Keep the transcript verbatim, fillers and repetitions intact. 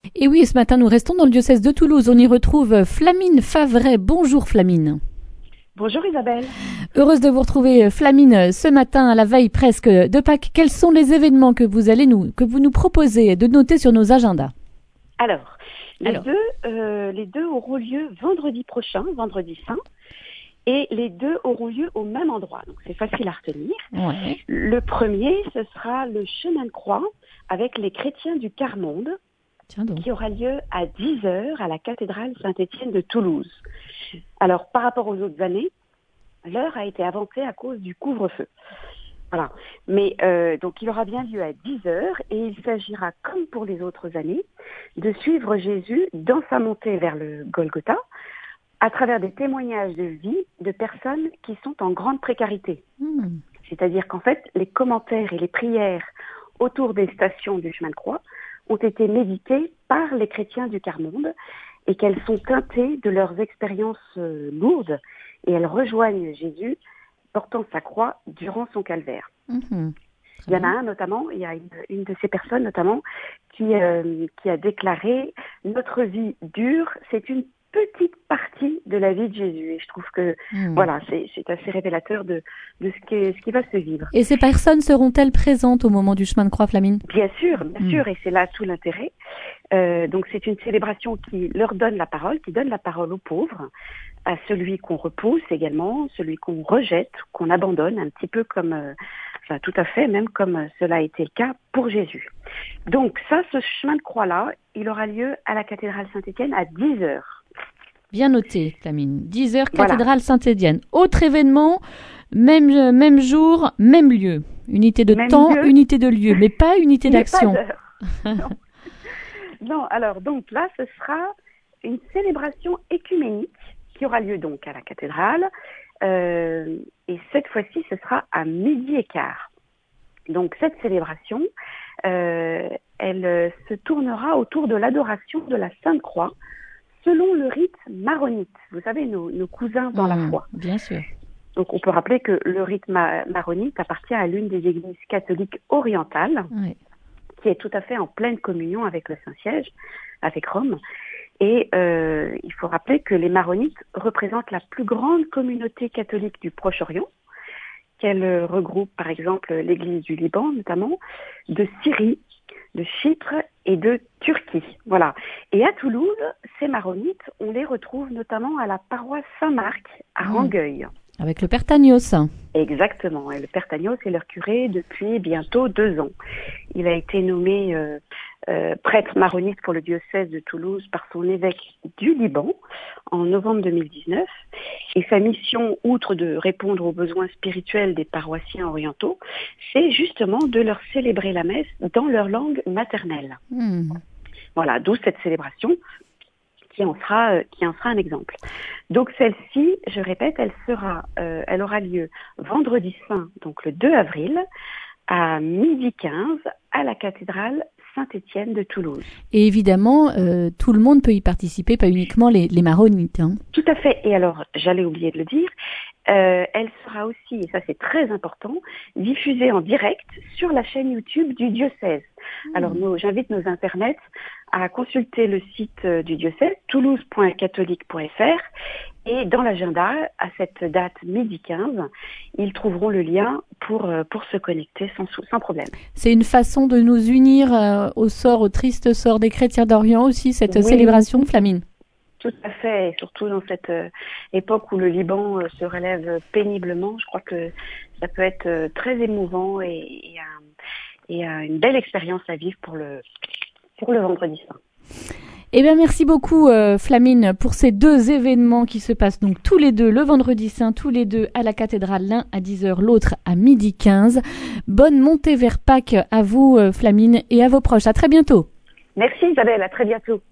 Et oui, ce matin, nous restons dans le diocèse de Toulouse. On y retrouve Flamine Favret. Bonjour Flamine. Bonjour Isabelle. Heureuse de vous retrouver Flamine ce matin à la veille presque de Pâques. Quels sont les événements que vous allez nous, que vous nous proposez de noter sur nos agendas? Alors, les, Alors. Deux, euh, les deux auront lieu vendredi prochain, vendredi saint, et les deux auront lieu au même endroit. Donc c'est facile à retenir. Ouais. Le premier, ce sera le chemin de croix avec les chrétiens du quart-monde, Tiens donc. qui aura lieu à dix heures à la cathédrale Saint-Étienne de Toulouse. Alors, par rapport aux autres années, l'heure a été avancée à cause du couvre-feu. Voilà. Mais euh, donc, il aura bien lieu à dix heures et il s'agira, comme pour les autres années, de suivre Jésus dans sa montée vers le Golgotha à travers des témoignages de vie de personnes qui sont en grande précarité. Mmh. C'est-à-dire qu'en fait, les commentaires et les prières autour des stations du chemin de croix ont été méditées par les chrétiens du quart-monde et qu'elles sont teintées de leurs expériences euh, lourdes et elles rejoignent Jésus portant sa croix durant son calvaire. Mmh. Il y en a un notamment, il y a une, une de ces personnes notamment qui, euh, qui a déclaré « Notre vie dure, c'est une petite partie de la vie de Jésus ». Et je trouve que mmh. voilà, c'est, c'est assez révélateur de, de ce, qui, ce qui va se vivre. Et ces personnes seront-elles présentes au moment du chemin de croix, Flamine? Bien sûr, bien mmh. sûr, et c'est là tout l'intérêt. Euh, donc c'est une célébration qui leur donne la parole, qui donne la parole aux pauvres, à celui qu'on repousse également, celui qu'on rejette, qu'on abandonne, un petit peu comme, euh, enfin tout à fait, même comme cela a été le cas pour Jésus. Donc ça, ce chemin de croix-là, il aura lieu à la cathédrale Saint-Étienne à dix heures. Bien noté, Flamine. dix heures, Voilà. cathédrale Saint-Étienne. Autre événement, même, même jour, même lieu. Unité de même temps, lieu. Unité de lieu, mais pas unité mais d'action. Pas non. non, alors donc là, ce sera une célébration écuménique qui aura lieu donc à la cathédrale. Euh, et cette fois-ci, ce sera à midi et quart. Donc cette célébration, euh, elle euh, se tournera autour de l'adoration de la Sainte Croix, selon le rite maronite. Vous savez, nos, nos cousins dans mmh, la foi. Bien sûr. Donc on peut rappeler que le rite ma- maronite appartient à l'une des églises catholiques orientales, Oui. qui est tout à fait en pleine communion avec le Saint-Siège, avec Rome. Et euh, il faut rappeler que les maronites représentent la plus grande communauté catholique du Proche-Orient, qu'elle regroupe par exemple l'église du Liban notamment, de Syrie, de Chypre et de Turquie. Voilà. Et à Toulouse, ces maronites, on les retrouve notamment à la paroisse Saint-Marc à mmh. Rangueil. Avec le Père Tagnos. Exactement. Et le Père Tagnos est leur curé depuis bientôt deux ans. Il a été nommé euh, euh, prêtre maronite pour le diocèse de Toulouse par son évêque du Liban en novembre deux mille dix-neuf. Et sa mission, outre de répondre aux besoins spirituels des paroissiens orientaux, c'est justement de leur célébrer la messe dans leur langue maternelle. Mmh. Voilà, d'où cette célébration qui en sera, euh, qui en sera un exemple. Donc celle-ci, je répète, elle sera, euh, elle aura lieu vendredi saint, donc le deux avril, à midi quinze, à la cathédrale Saint-Étienne de Toulouse. Et évidemment, euh, tout le monde peut y participer, pas uniquement les, les maronites. Hein. Tout à fait. Et alors, j'allais oublier de le dire, euh, elle sera aussi, et ça c'est très important, diffusée en direct sur la chaîne YouTube du diocèse. Mmh. Alors, nous, j'invite nos internets à consulter le site du diocèse, toulouse point catholique point f r, et dans l'agenda, à cette date midi quinze, ils trouveront le lien pour, pour se connecter sans, sans problème. C'est une façon de nous unir euh, au sort, au triste sort des chrétiens d'Orient aussi, cette oui. célébration, Flamine. Tout à fait, et surtout dans cette euh, époque où le Liban euh, se relève péniblement, je crois que ça peut être euh, très émouvant et, et, euh, et euh, une belle expérience à vivre pour le, pour le vendredi saint. Eh bien, merci beaucoup, euh, Flamine, pour ces deux événements qui se passent donc tous les deux le vendredi saint, tous les deux à la cathédrale, l'un à dix heures, l'autre à midi quinze. Bonne montée vers Pâques à vous, euh, Flamine, et à vos proches. À très bientôt. Merci Isabelle, à très bientôt.